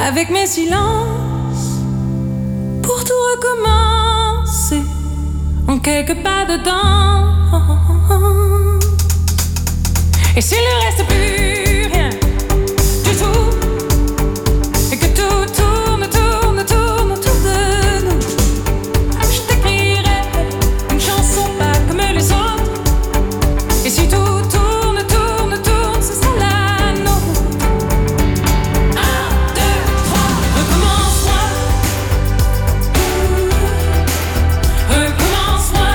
avec mes silences, pour tout recommencer en quelques pas dedans. Et s'il ne reste plus rien du tout, et que tout tourne autour de nous, je t'écrirai une chanson pas comme les autres. Et si tout tourne, ce sera la nôtre. 1, 2, 3, recommence-moi. Recommence-moi.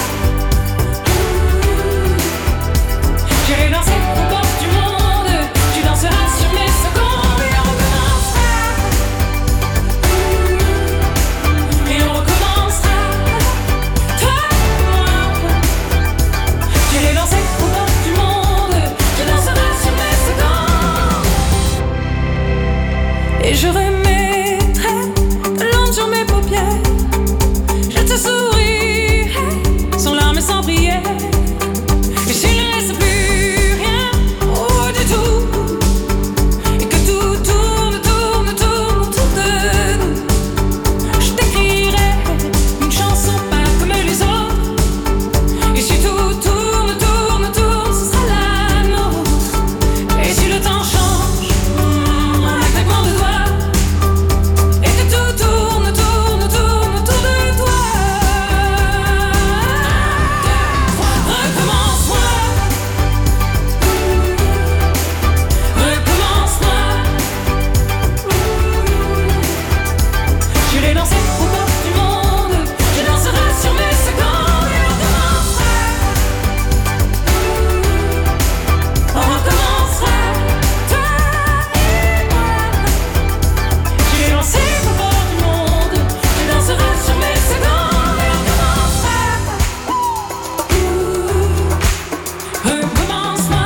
J'irai danser aux portes du monde. Tu danseras sur mes secondes. Et on recommencera. Et on recommencera. Toi et moi. J'irai danser aux portes du monde. Tu danseras sur mes secondes. Et je remettrai de l'ombre sur mes paupières. Je te sourirai sans larmes et sans prière. Et s'il ne reste plus rien du tout, et que tout tourne autour de nous, je t'écrirai une chanson pas comme les autres. Et si tout tourne, ce sera la nôtre. Et si le temps change en un claquement de doigts, et que tout tourne autour de toi. 1, 2, 3, recommence-moi. Recommence-moi. J'irai danser aux portes du monde. Je danserai sur mes secondes. Et on recommencera. On recommencera. Toi et moi. J'irai danser aux portes du monde. Je danserai sur mes secondes. Et on recommencera. Recommence-moi.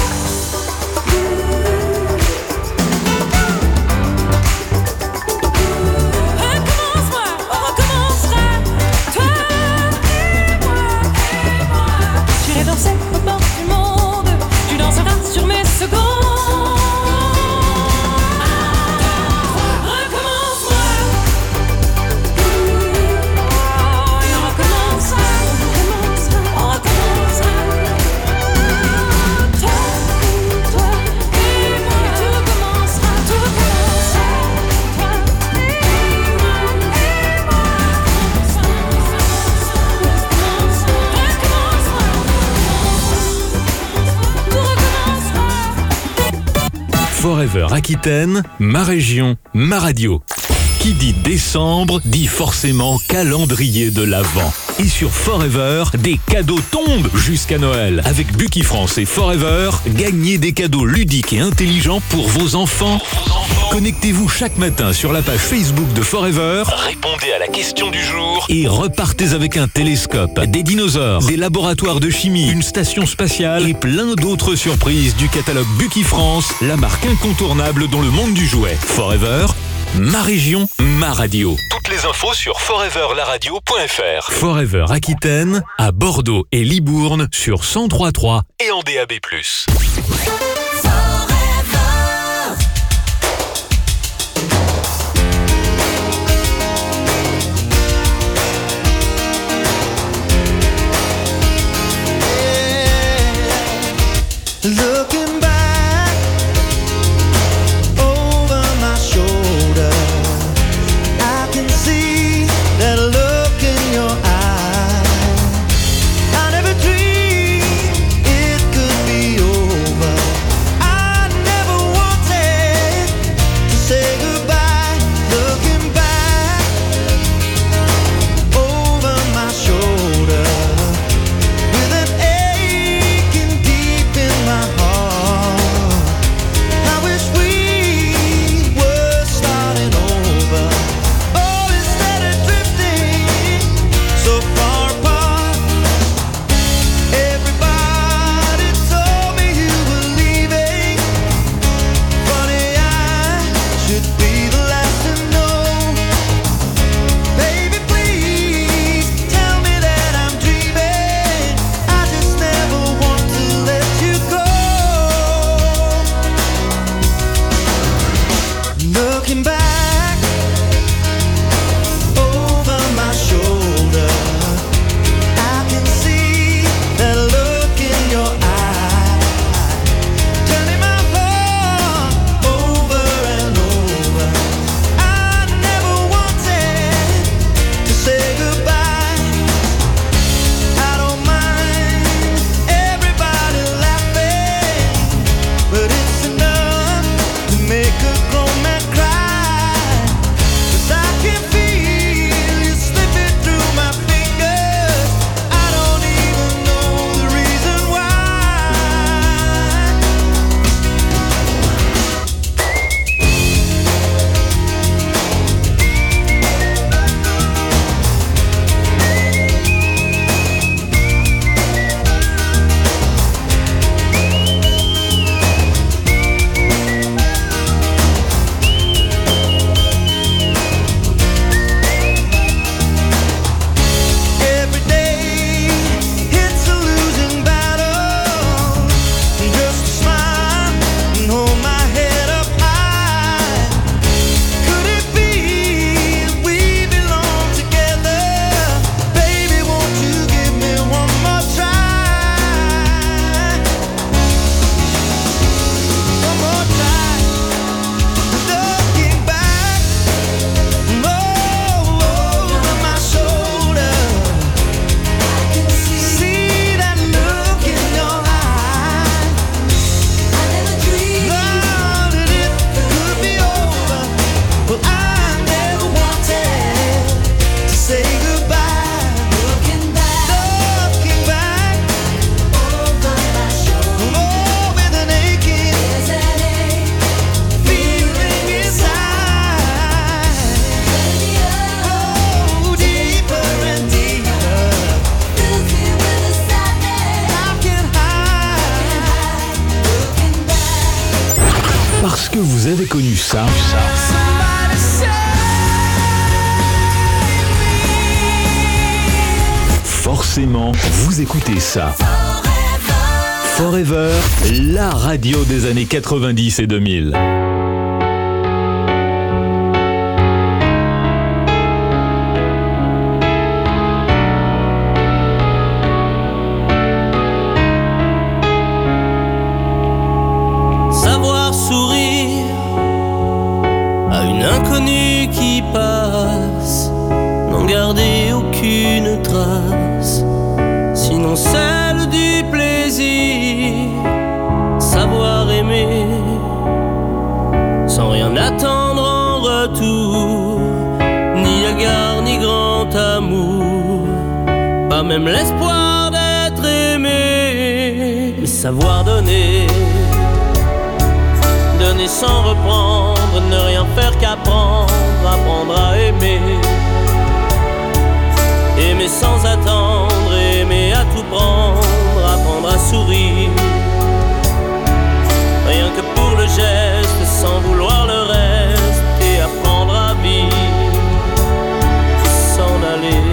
Recommence-moi, on recommencera. Toi et moi. J'irai danser aux portes du monde. Tu danseras sur mes secondes. 1, 2, 3, recommence-moi. Et on recommencera. On recommencera. Toi et moi. Tout recommencera. Toi et moi. Forever Aquitaine, ma région, ma radio. Qui dit décembre dit forcément calendrier de l'Avent. Et sur Forever, des cadeaux tombent jusqu'à Noël. Avec Bucky France et Forever, gagnez des cadeaux ludiques et intelligents pour vos enfants. Connectez-vous chaque matin sur la page Facebook de Forever, répondez à la question du jour et repartez avec un télescope, des dinosaures, des laboratoires de chimie, une station spatiale et plein d'autres surprises du catalogue Bucky France, la marque incontournable dans le monde du jouet. Forever, ma région, ma radio. Toutes les infos sur foreverlaradio.fr. Forever Aquitaine, à Bordeaux et Libourne sur 103.3 et en DAB+. Looking back over my shoulder, I can see that look in your eye. I never dreamed it could be over. I never wanted to say goodbye. Looking back over my shoulder, with an aching deep in my heart. que vous avez connu ça? Forcément, vous écoutez ça. Forever, la radio des années 90 et 2000. Savoir sourire à une inconnue qui passe, n'en garder aucune trace, sinon celle du plaisir. Savoir aimer sans rien attendre en retour, ni égard ni grand amour, pas même l'espoir d'être aimé. Mais savoir donner, donner sans reprendre, ne rien faire qu'apprendre, apprendre à aimer. Aimer sans attendre, aimer à tout prendre, apprendre à sourire. Rien que pour le geste, sans vouloir le reste, et apprendre à vivre, s'en aller.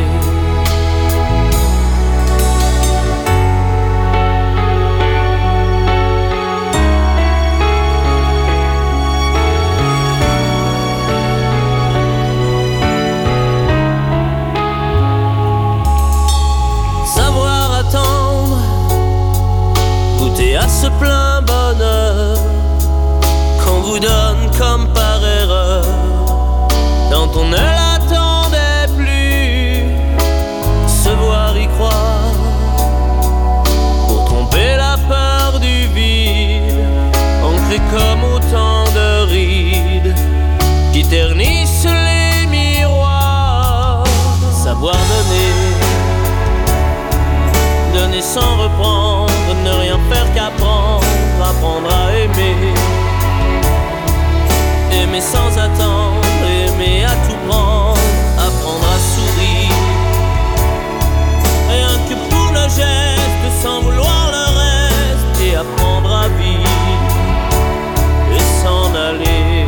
À ce plein bonheur qu'on vous donne comme par erreur, quand on ne l'attendait plus. Se voir y croire pour tromper la peur du vide, ancré comme autant de rides qui ternissent les miroirs. Savoir donner, donner sans reprendre, ne rien faire qu'apprendre, apprendre à aimer. Aimer sans attendre, aimer à tout prendre, apprendre à sourire. Rien que pour le geste, sans vouloir le reste, et apprendre à vivre et s'en aller.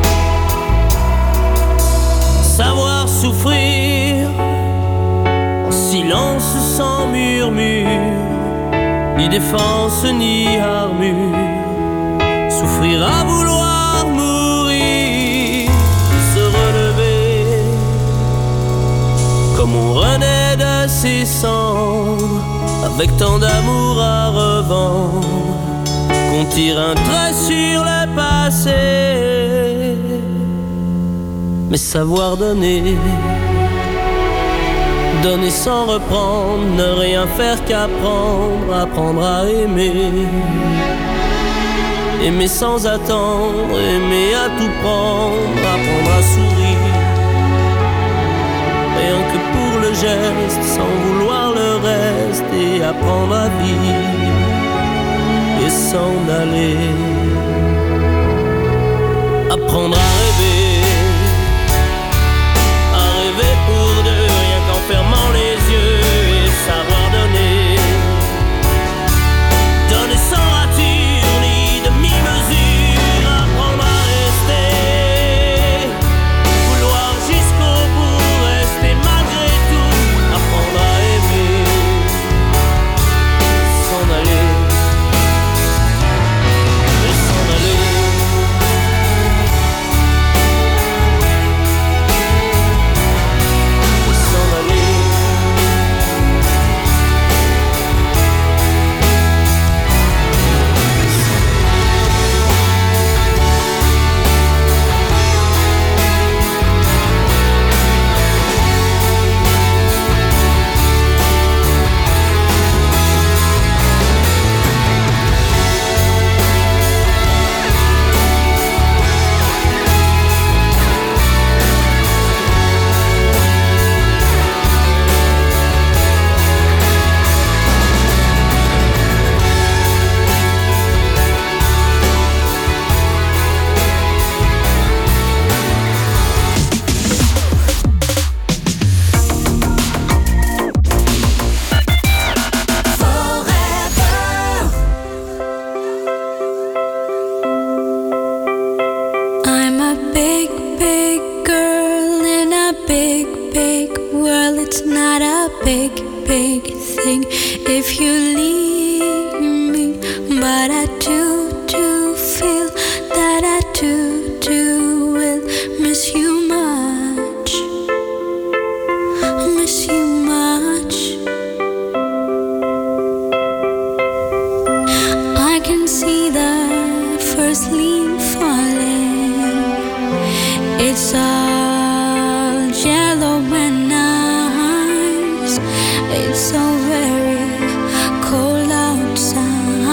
Savoir souffrir en silence sans murmure, ni défense ni armure, souffrir à vouloir mourir, se relever comme on renaît de ses cendres, avec tant d'amour à revendre, qu'on tire un trait sur le passé. Mais savoir donner, donner sans reprendre, ne rien faire qu'apprendre, apprendre à aimer. Aimer sans attendre, aimer à tout prendre, apprendre à sourire. Rien que pour le geste, sans vouloir le reste, et apprendre à vivre et s'en aller. Apprendre à rêver pour deux, rien qu'en fermant les yeux, et savoir donner, donner sans rature ni demi-mesure, apprendre à rester, vouloir jusqu'au bout, rester malgré tout, apprendre à aimer, s'en aller, et s'en aller. big, big thing if you leave me. But I do feel that I do will miss you much. Miss you much. I can see the first leaf falling. It's all yellow and nice. It's so very cold outside.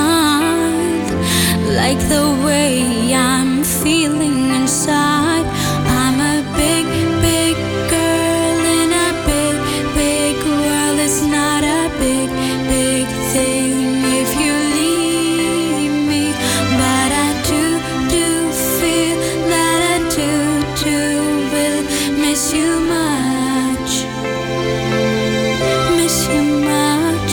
Like the way I'm feeling inside. I'm a big, big girl in a big, big world. It's not a big, big thing if you leave me. But I do feel that I do will miss you much. Miss you much.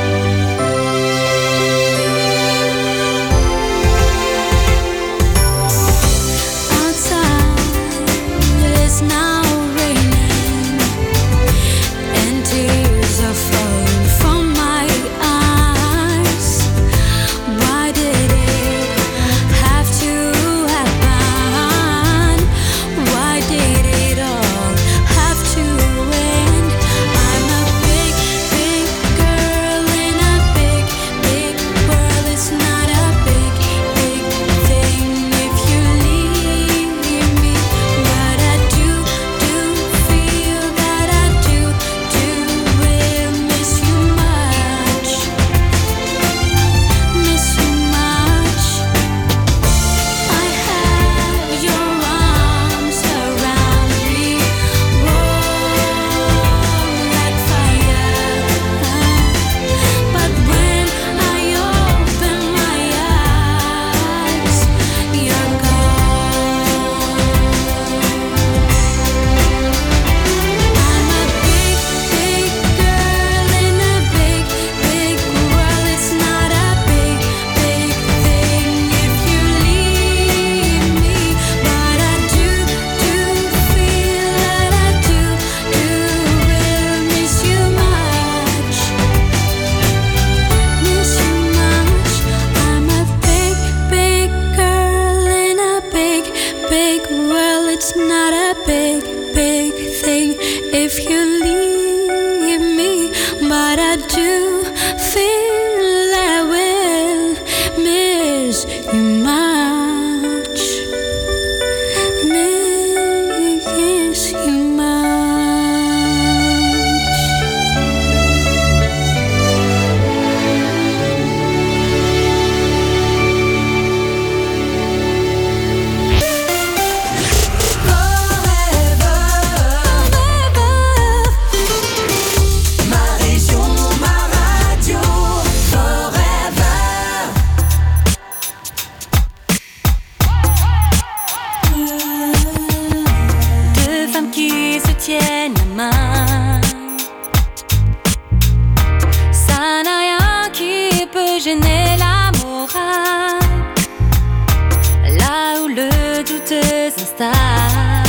Outside it's now raining and tears are falling from my eyes. Why did it have to happen? Why did it all have to end? I'm a big, big girl in a big, big world. It's not a big, big thing if you leave me. But I do feel that I do will miss you much. Miss you much. I have your arms around me, warm like fire. But when I open my eyes, you're gone. I'm a big, big girl in a big, big world. It's not a big, big thing if you leave me. But I do feel that I do will miss you much. Miss you much. I'm a big, big girl in a big, big world. It's not a big, big thing if you leave me. But I do feel I will miss you much. Miss you much. Ma région, ma radio, Deux femmes qui se tiennent la main. Ça n'a rien qui peut gêner la morale. Là où le doute s'installe,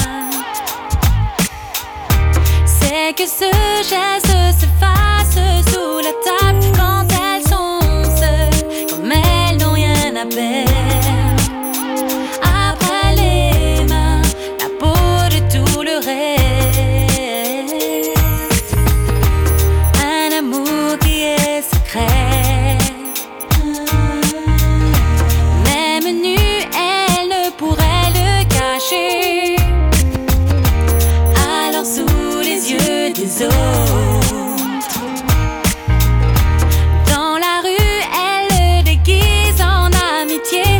c'est que ce geste se fasse sous la table quand elles sont seules, comme elles n'ont rien à perdre. Après les mains, la peau de tout le reste. Un amour qui est secret. Même nue, elle ne pourrait le cacher. Alors sous les yeux des autres, dans la rue, elle le déguise en amitié.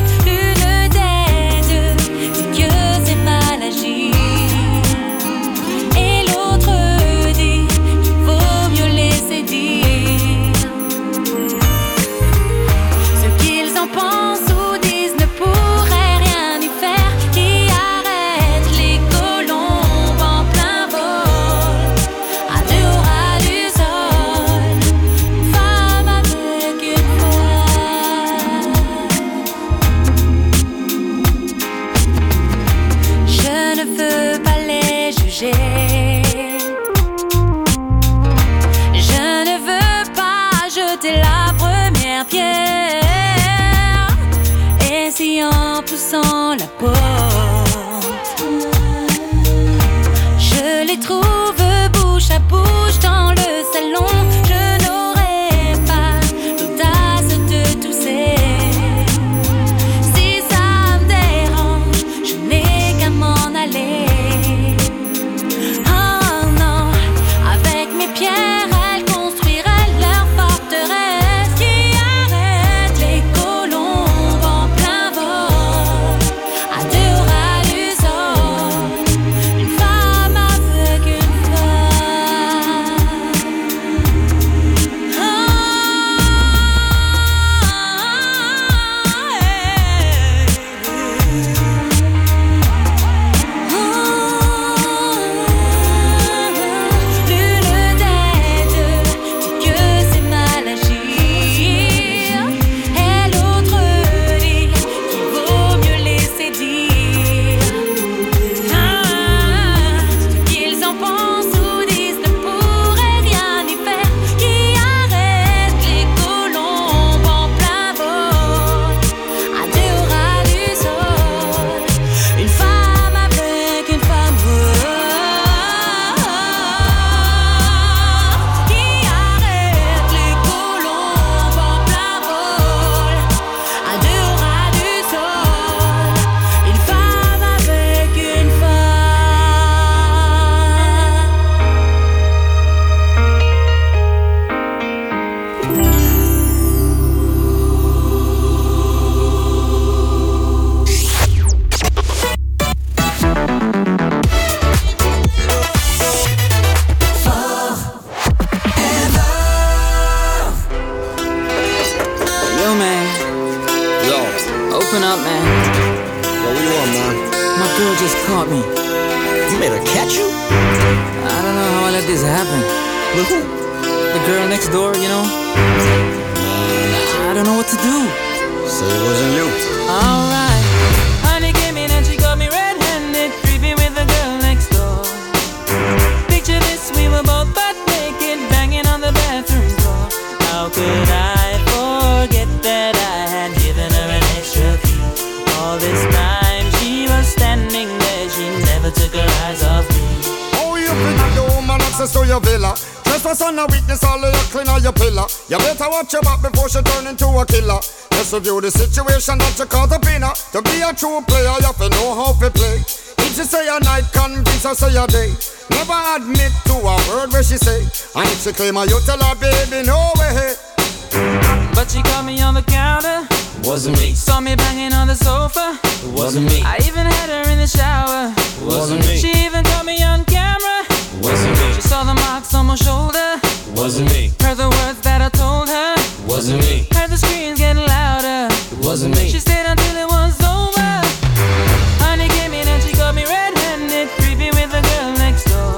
en poussant la porte. Je les trouve bouche à bouche dans le salon. Je n'aurais pas l'audace de tousser. Si ça me dérange, je n'ai qu'à m'en aller. Oh non, avec mes pierres, elles construiraient leur forteresse qui arrête les colombes en plein vol. À 2 ras du sol, une femme avec une femme. L'une des deux dit que c'est mal agir, et l'autre dit qu'il vaut mieux laisser dire. Ce qu'ils en pensent ou disent ne pourrait rien y faire, qui arrête les colombes en plein vol. À 2 ras du sol, une femme avec une femme, qui arrête les colombes en plein vol. À 2 ras du sol, une femme avec une femme. Yo, man. Yo, Open up, man. what you want, man? My girl just caught me. You made her catch you? I don't know how I let this happen. With who? The girl next door, you know? I don't know what to do. Say it wasn't you. Alright. Honey came in and she got me red-handed, creepy with the girl next door. Picture this, we were both butt naked, banging on the bathroom door. How could I forget that I had given her an extra key? All this time she was standing there, she never took her eyes off me. Oh, you bring the woman access to your villa. Trespass on a weakness, all of your clean on your pillar. You better watch your back before she turn into a killer. Just review the situation that you caught up in her. To be a true player, you have to know how to play. If she say a night, convince her say a day. Never admit to a word where she say. And if she claim her, you tell her, baby, no way. But she caught me on the counter, Wasn't me. saw me banging on the sofa. Wasn't me. I even had her in the shower. Wasn't me. She even caught me on camera. Wasn't me. She saw the marks on my shoulder. Wasn't me. Heard the words that I told her. Wasn't me. Heard the screams getting louder. Wasn't me. She stayed until it was over. Honey came in and she got me red-handed, creepy with the girl next door.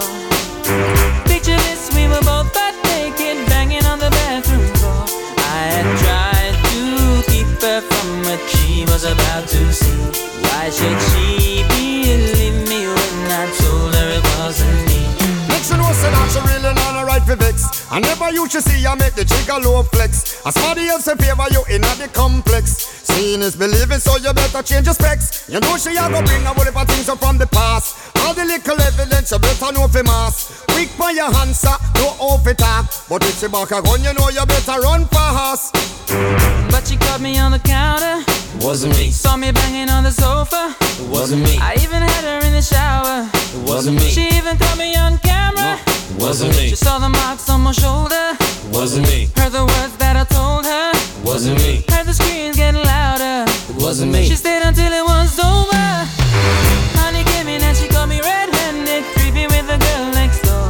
Picture this, we were both butt naked, banging on the bathroom floor. I had tried to keep her from what she was about to see. Why should she believe me when I told her it wasn't me? Next you know say that she really not right for vex. I never used to see her make the trigger low flex. As somebody else in favor you in the complex. Seeing is believing, so you better change your specs. You know she a go bring a whole heap of things up from the past. All the little evidence you better know for mass. Quick by your answer, no off it talk. But if she back a gun, you know you better run fast. But she caught me on the counter, Wasn't me. saw me banging on the sofa. Wasn't me. I even had her in the shower. Wasn't me. She even caught me on camera. Wasn't me. She saw the marks on my shoulder. Wasn't me. Heard the words that I told her. Wasn't me. Heard the screams getting louder. Wasn't me. She stayed until it was over. Honey came in and she got me red-handed, creepy with the girl next door.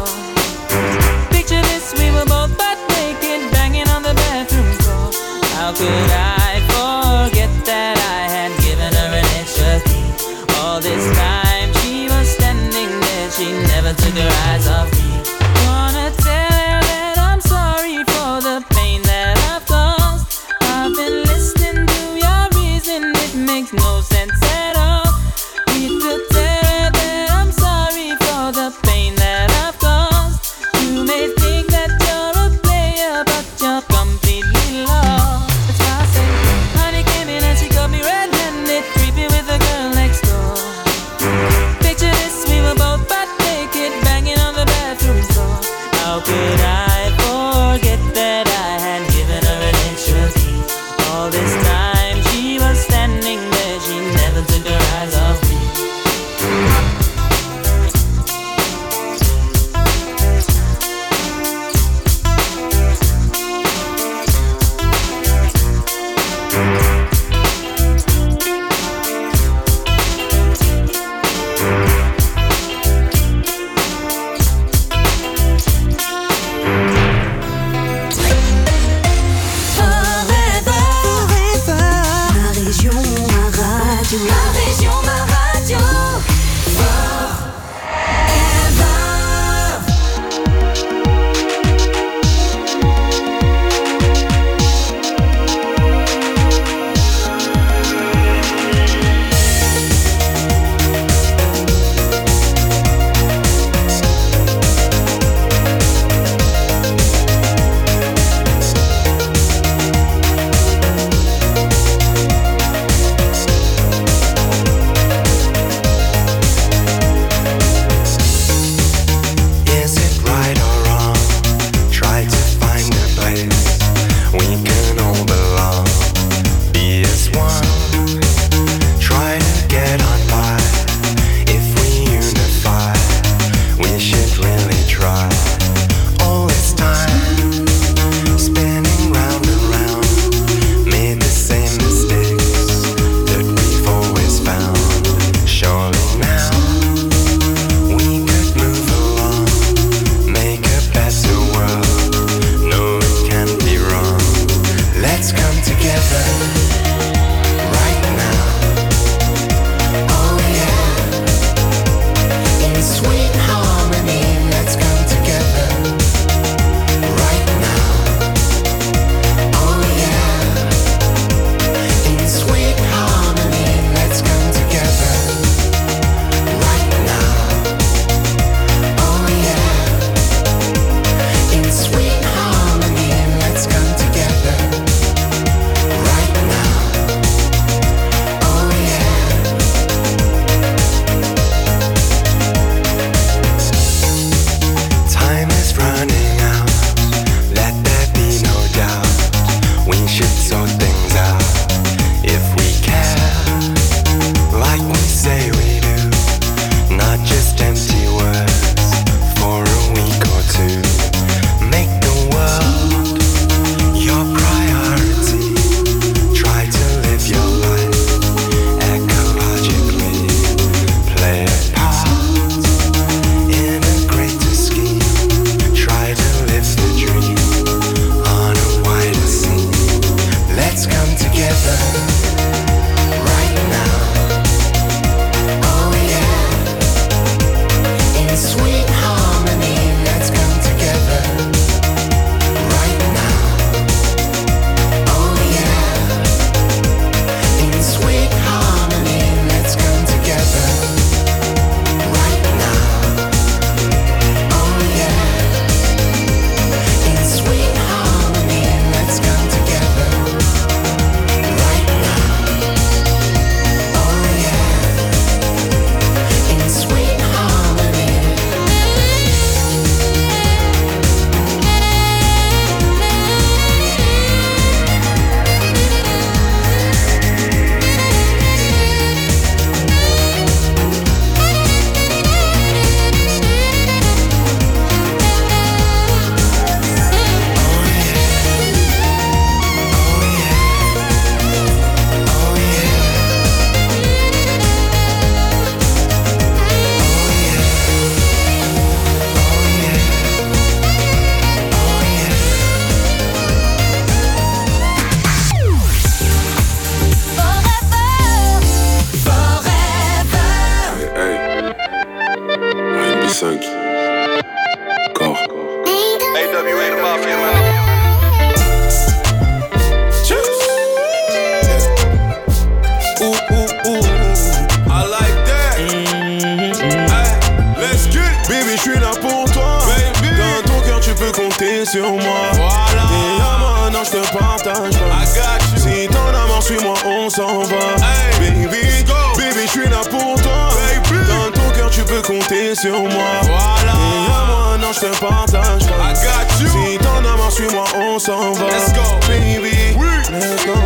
Picture this, we were both butt naked, banging on the bathroom floor. How could I forget that I had given her an extra key? All this time she was standing there, she never took her eyes off me. Wanna tell her that I'm sorry for the pain that I've caused. I've been listening to your reason, it makes no sense at all. Need to tell her that I'm sorry for the pain that I've caused. You may think that you're a player, but you're completely lost. That's why I say, honey came in and she got me red-handed, creepy radio. Ma région, ma radio. Sur moi, voilà. Et à moi, non, je te partage pas. Si ton amour suit moi, on s'en va. Hey. Baby, je suis là pour toi. Baby. Dans ton cœur, tu peux compter sur moi. Voilà. Et à moi, non, je te partage pas. Si ton amour suit moi, on s'en va. Let's go, baby. Oui. Let's go.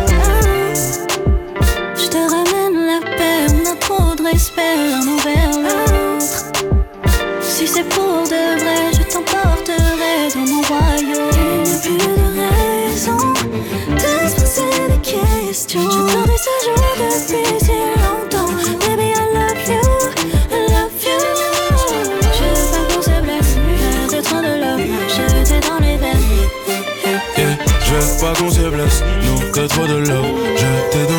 Je te ramène la paix, on a trop de respect l'un envers l'autre. Si c'est pour de vrai, je t'emporterai dans mon royaume. Il n'y a plus de raison de se poser des questions. J'attendais ce jour depuis si longtemps. Baby, I love you, I love you. Je veux pas qu'on se blesse, faire de trop de love. Je t'ai dans les veines. Je veux pas qu'on se blesse, non, que trop de love. Je t'ai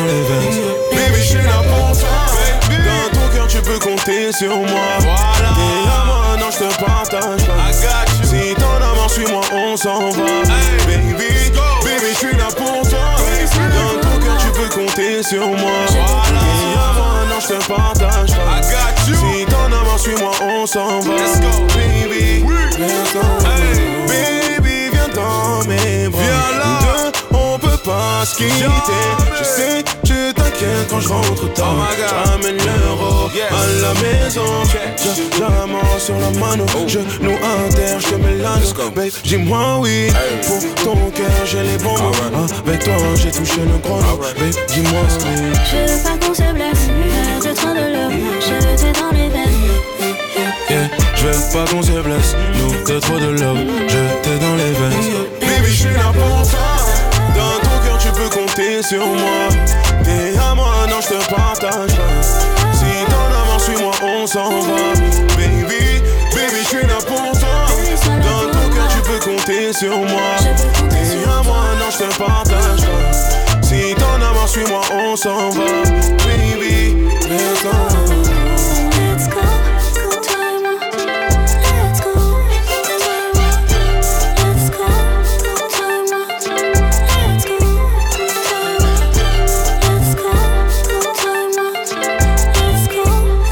compter sur moi. Voilà. Et à moi, non, je te partage pas. Si t'en as marre, suis-moi, on s'en va. Hey. Baby, baby, je suis là pour toi. Dans ton cœur, tu peux compter sur moi. Voilà. Et à moi, non, je te partage pas. Si t'en as marre, suis-moi, on s'en va. Let's go, baby. Let's go. Hey. Baby, viens dans mes bras. Viens là. On peut pas se quitter. Je sais, tu t'inquiètes quand je rentre tard. J'amène l'euro à la maison. J'amène sur la mano. Genou à terre, je te mets l'anneau. Babe, dis-moi oui. Pour ton cœur, j'ai les bons mots. Avec toi, j'ai touché le chrono. Babe, dis-moi oui. Je veux pas qu'on se blesse. Perdre trop de love. Je t'ai dans les veines. Yeah, je veux pas qu'on se blesse. Nous, t'es trop de love. Je t'ai dans les veines. Baby, je suis là pour toi. Dans ton cœur, tu peux compter sur moi. T'es à moi, non, je te partage pas. Si t'en as marre, suis-moi, on s'en va. Baby, baby, je suis là pour toi. Dans ton cœur, tu peux compter sur moi. T'es à moi, non, je te partage pas. Si t'en as marre, suis-moi, on s'en va. Baby, let's go. Let's go, toi et moi. Let's go, toi et moi. Let's go, toi et moi. Let's go, toi et moi. Let's go, toi et moi. Let's go,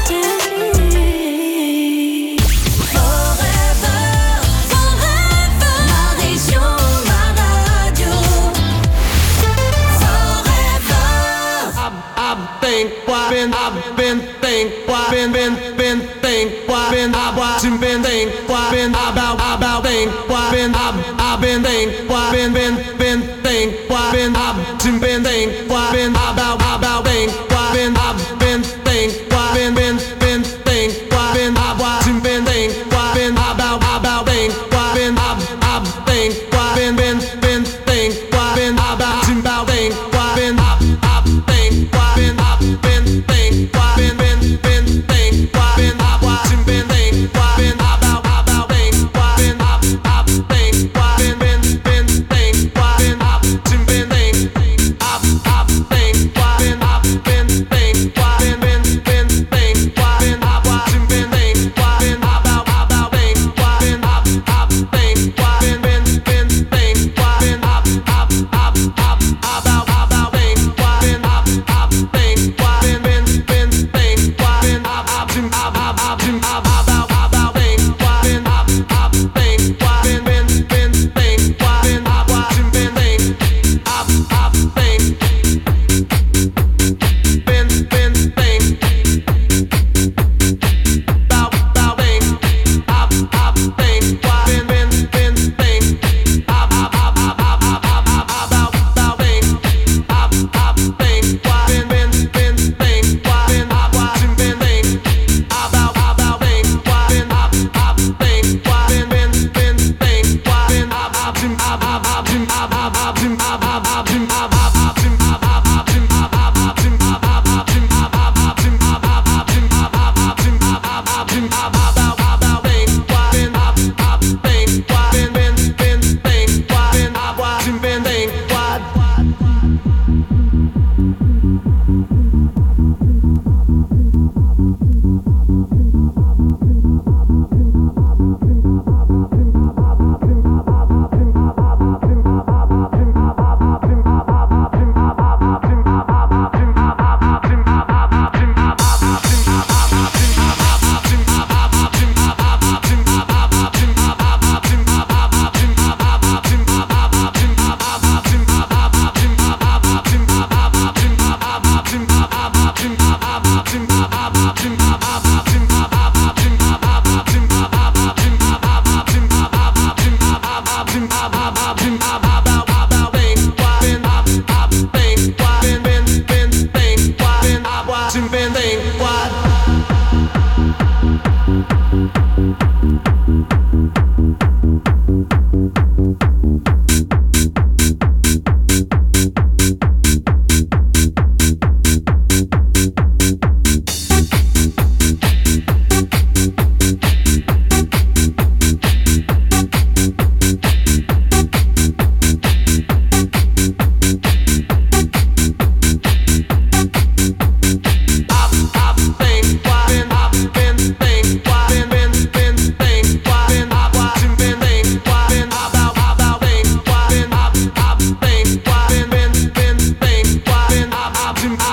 yeah. Forever, forever, ma région, ma radio. Forever. I've been think, I've been think, about think,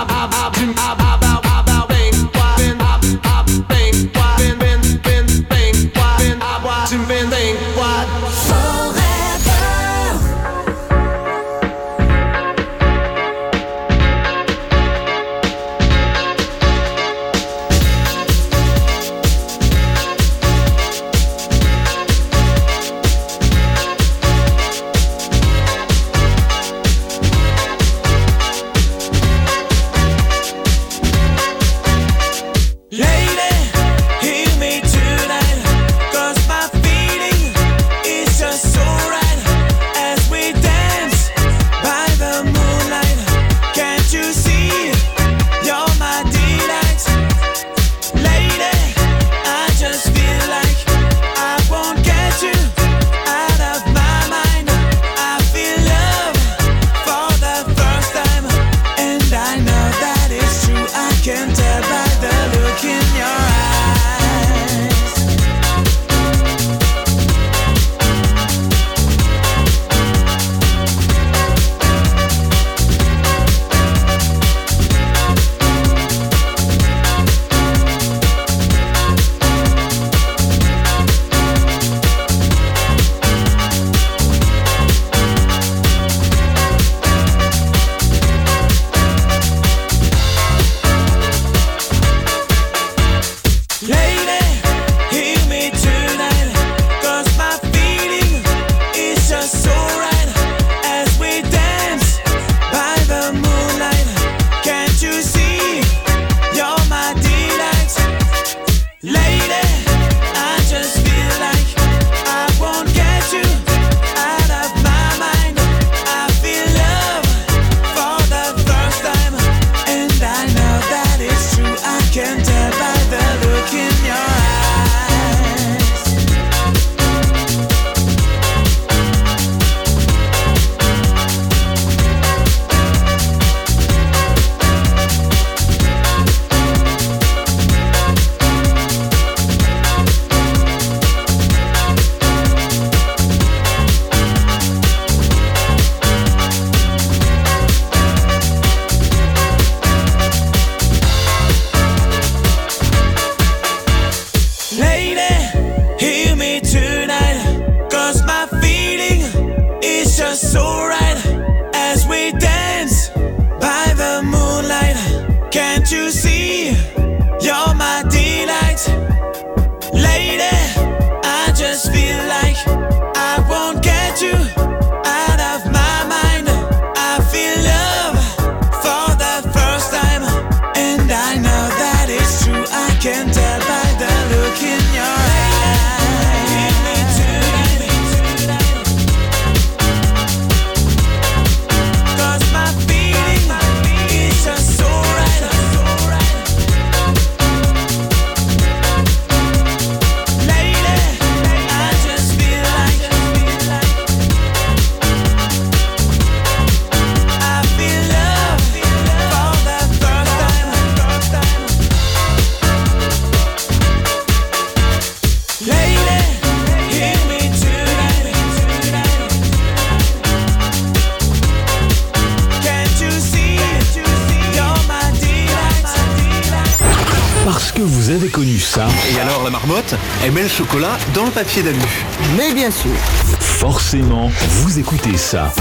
Vous avez connu ça? Et alors la marmotte, elle met le chocolat dans le papier d'alu. Mais bien sûr. Forcément, vous écoutez ça.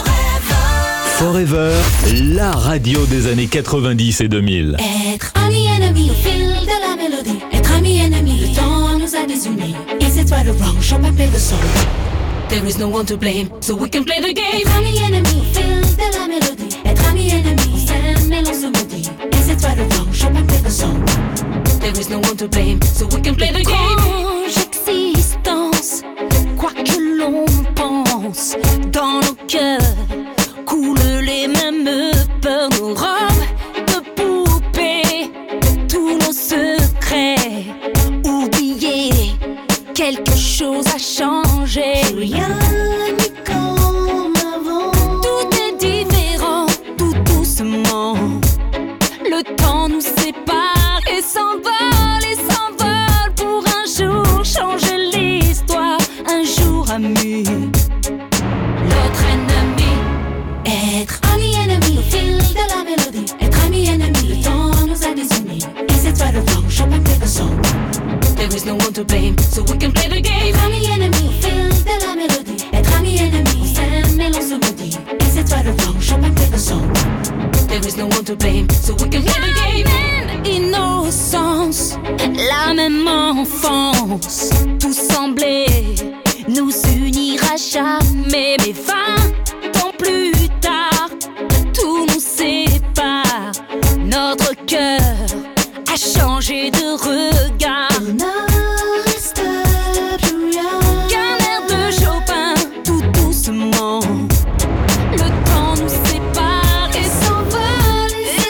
Forever, la radio des années 90 et 2000. Être ami ennemi au fil de la mélodie. Être ami ennemi, le temps nous a désunis. Is it right or wrong? Shall I play the song? There is no one to blame, so we can play the game. Être ami ennemi au fil de la mélodie. Être ami ennemi, c'est mais l'on se maudit. Is it right or wrong? Shall I play the song? There is no one to blame, so we can play the game. Existence, quoi que l'on pense, dans nos cœurs coulent les mêmes peurs, nos robes de poupées, tous nos secrets oubliés. Quelque chose a changé. Rien n'est comme avant. Tout est différent, tout doucement. Le temps nous sépare et s'envole pour un jour changer l'histoire, un jour ami. L'autre ennemi, être ami ennemi au fil de la mélodie, être ami ennemi. no one to blame, so we can play the game. Ami ennemi, fil de la mélodie. Être ami ennemi, on s'aime et l'on se maudit. Et c'est toi le wrong, je pas play the song. There is no one to blame, so we can play the game. La même innocence, la même enfance, tout semblait nous unir à jamais. Mais 20 ans plus tard, tout nous sépare. Notre cœur a changé de regard. Qu'un air de Chopin, tout doucement. Le temps nous sépare et s'envole, et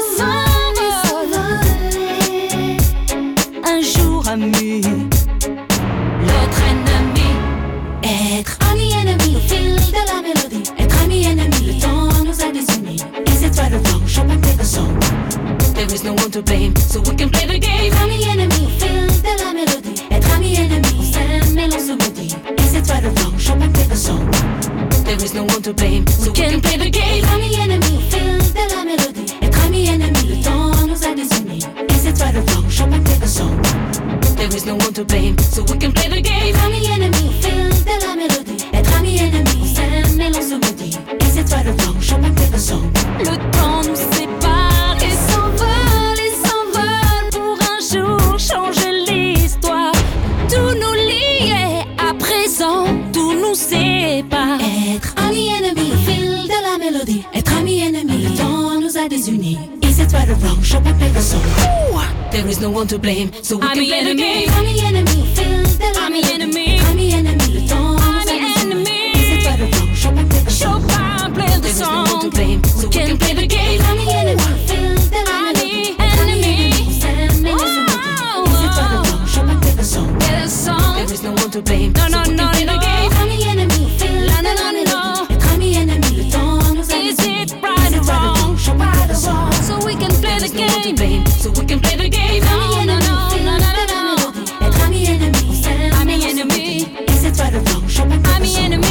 s'envole. Un jour amis, l'autre ennemi. Être ami ennemi au fil de la mélodie. Être ami ennemi, le temps nous a désunis. Et c'est toi le wrong, je pas play the song. There is no one to blame, so we can play the game. Ami ennemi, fil de la mélodie. Être ami ennemi, on s'aime et l'on se maudit. Et c'est toi le wrong, je pas play the song. There is no one to blame, so we can play the game. Ami ennemi, fil de la mélodie. Être ami ennemi, le temps nous a désunis. Et c'est toi le wrong, je pas play the song. There is no one to blame, so we can play the game. Ami ennemi, fil de la mélodie. Être ami ennemi, on s'aime et l'on se maudit. Et c'est toi le wrong, je pas play the song. Le temps nous sépare et s'envole pour un jour changer l'histoire. Tout nous liait, à présent tout nous sépare. Être ami ennemi au fil de la mélodie. Être ami ennemi, le temps nous a désunis. Et c'est toi le wrong, je pas play the song. There is no one to blame, so we can play the game. Ami ennemi au fil de la mélodie. Ami ennemi, le temps nous a désunis. Et c'est toi le wrong, je pas play the song. There is no one to blame, so we can play the game. Ami ennemi au fil de la mélodie. Ami ennemi, on s'aime et l'on se maudit. Et c'est toi le wrong, je pas play the song. There is no one to blame, so we can play the game. Ami ennemi au fil de la mélodie. Être ami ennemi, le temps nous a désunis. Right or wrong, je pas play the song. so we can play the game. Blame, so we can play the game. No, no, no, no, no, no. Être ami ennemi, on s'aime Ami et l'on se ennemi. maudit. Et c'est toi le wrong, je pas play the Ami song. ennemi.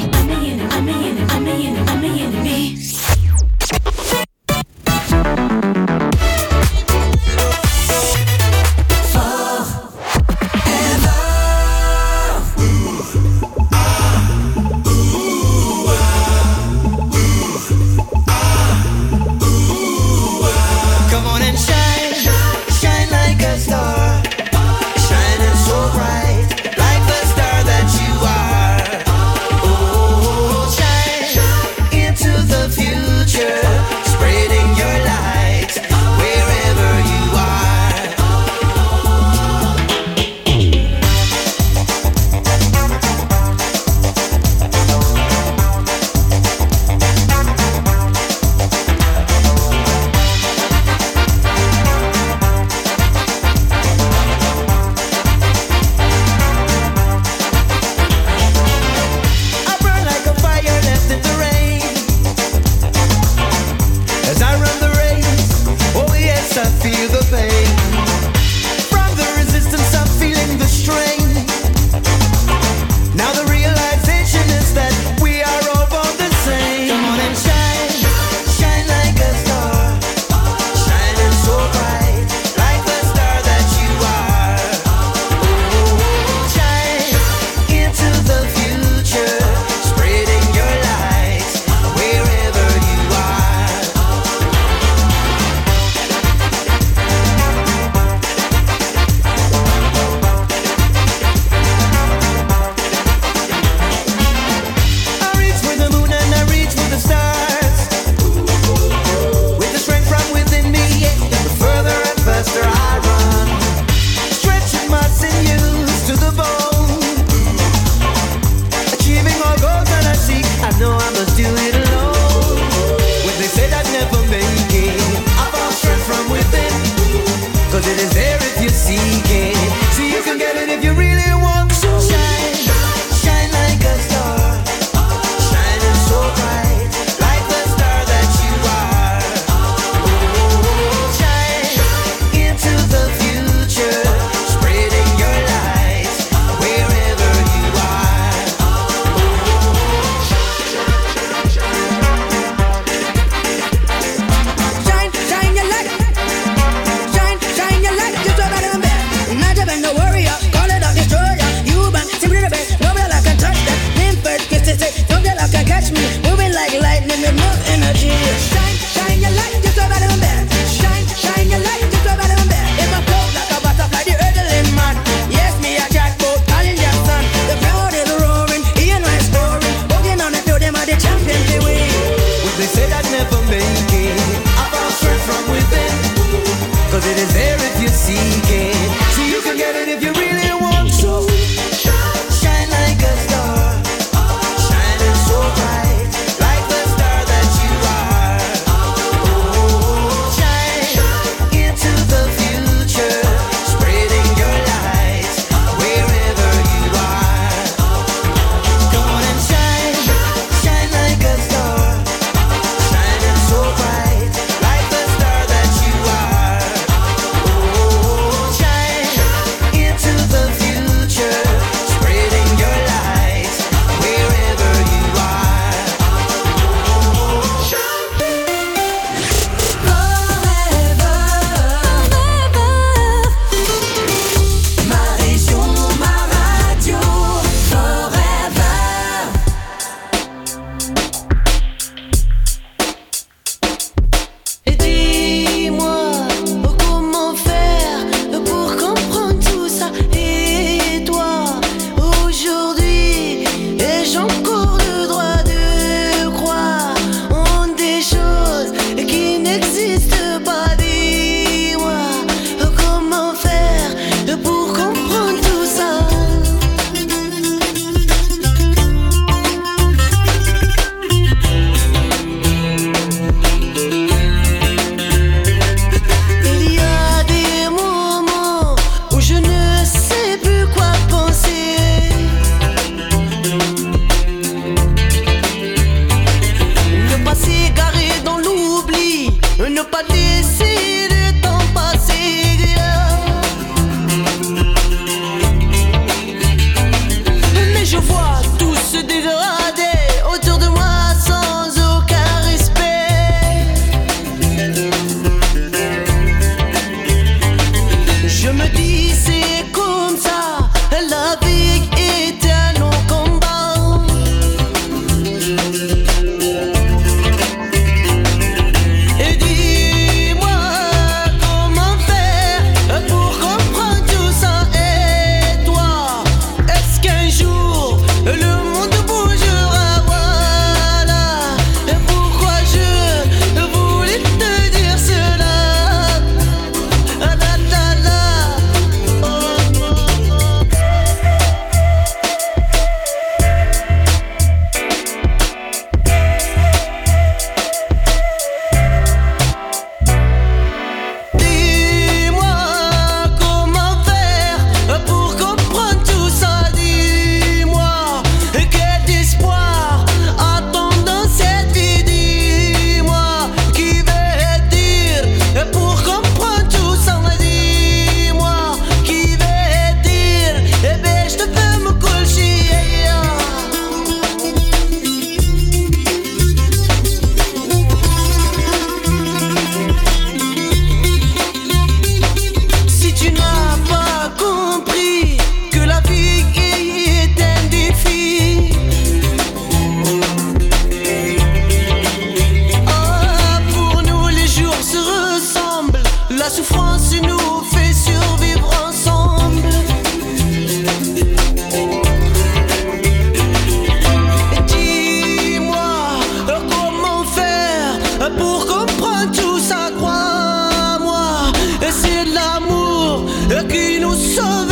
Ami ennemi. Come on and shine, shine like a star, shining so bright, like the star that you are. Oh, shine into the future, spreading your light wherever you are. I burn like a fire left in the rain. As I run the race, oh yes, I feel the pain. From the resistance, I'm feeling the strain. Now the realization is that we are all born the same. Come on and shine, shine like a star, shining so bright, like the star that you are. Oh, shine into the future, spreading your light wherever you are. I reach for the moon and I reach for the stars. With the strength from within me, the further and faster I run. Stretching my sinews to the bone. Achieving all goals that I seek, I know I must do it alone. When they said I'd never make it, I found strength from within. Cause it is there if you seek it. See, you can get it if you really want to. Shine, shine like a star, shining so bright, like the star that you are. Oh, shine into the future, spreading your light wherever you are. Shine, shine your light, shine, shine your light. 'cause it is there if you seek it. See, you can get it if you really want to. Shine like a star, shining so bright, like the star that you are. Oh, shine into the future, spreading your light wherever you are. Come on and shine, shine like a star, shining so bright, like the star that you are. Oh, shine into the future, spreading your light wherever you are. Ma région, ma radio, forever. Et dis-moi comment faire pour comprendre tout ça. Et toi, aujourd'hui, ai-je encore le droit de croire en des choses qui n'existent pas? Dis-moi comment faire pour comprendre tout ça. Il y a des moments où je ne sais plus quoi penser. Ne pas s'égarer dans l'oubli, ne pas laisser le temps passer. Mais je vois tout se dégrader autour de moi sans aucun respect. Je me dis c'est comme ça, la vie est un long combat. Et dis-moi comment faire pour comprendre tout ça. Et toi, est-ce qu'un jour le monde bougera? Voilà pourquoi je voulais te dire cela. Ah, la, la, la. Oh, oh, oh. Dis-moi comment faire pour comprendre tout ça. Dis-moi quel espoir attend dans cette vie. Dis-moi qui va dire pour comprendre tout ça. Dis-moi qui va dire eh ben je te fais me coucher. Si tu n'as pas compris que la vie est un défi, ah, pour nous les jours se ressemblent, la souffrance nous fait survivre ensemble. Dis-moi comment faire pour comprendre tout ça. Crois-moi, c'est l'amour qui nous sauve.